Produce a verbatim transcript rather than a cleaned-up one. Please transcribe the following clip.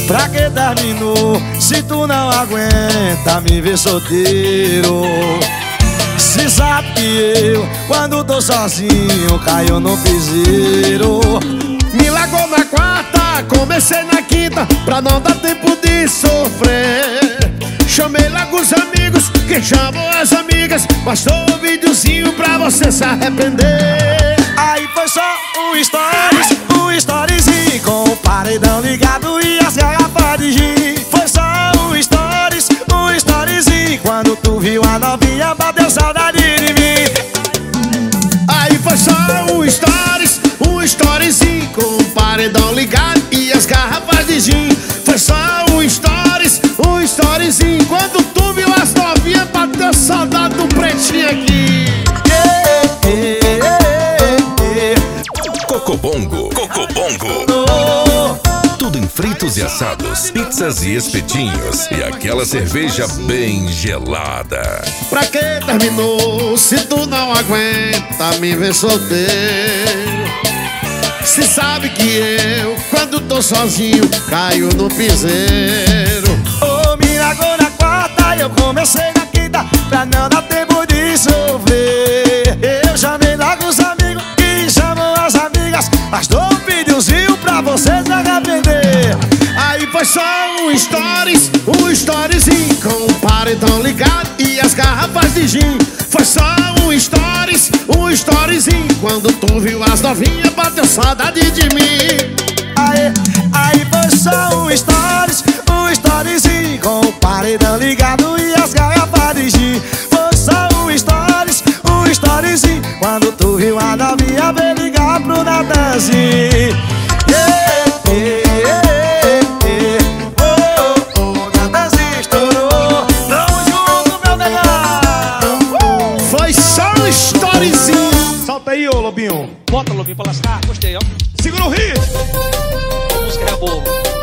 Pra que terminou se tu não aguenta me ver solteiro? Se sabe que eu, quando tô sozinho, caio no piseiro. Me largou na quarta, comecei na quinta, pra não dar tempo de sofrer. Chamei logo os amigos, que chamam as amigas, bastou um videozinho pra você se arrepender. Aí foi só um stories, um storyzinho com o paredão ligado e as garrafas de gin. Foi só um stories, um storyzinho, quando tu viu a novinha bateu saudade de mim. Aí foi só um stories, um storyzinho com o paredão ligado e as garrafas de gin. Foi só um stories, um storyzinho, quando tu viu as novinhas bateu saudade do pretinho aqui. Cocobongo, Cocobongo. Tudo em fritos e assados, pizzas e espetinhos e aquela cerveja bem gelada. Pra que terminou se tu não aguenta me ver solteiro? Se sabe que eu, quando tô sozinho, caio no piseiro. Ô, me largou na quarta, eu comecei na quinta, pra não dar tempo de sofrer. Eu chamei logo os amigos que chamam as amigas, mas dou um videozinho pra vocês se arrepender. Aí foi só um stories, um storyzinho com o paredão ligado e as garrafas de gin. Foi só um stories, um storyzinho, quando tu viu as novinhas bateu saudade de mim. Aí, aí foi só um stories, um storyzinho com o paredão ligado e as garrafas de gin. Foi só um stories, um storyzinho, quando tu viu a novinha veio ligar pro Natanzinho. Yeah, yeah, yeah, yeah. Oh, oh, oh, Natanzinho estourou. Tamo junto, meu negão. Foi só um storyzinho. Solta aí, ô Lobinho. Bota, Lobinho, pra lascar. Gostei, ó. Segura o hit. A música é boa.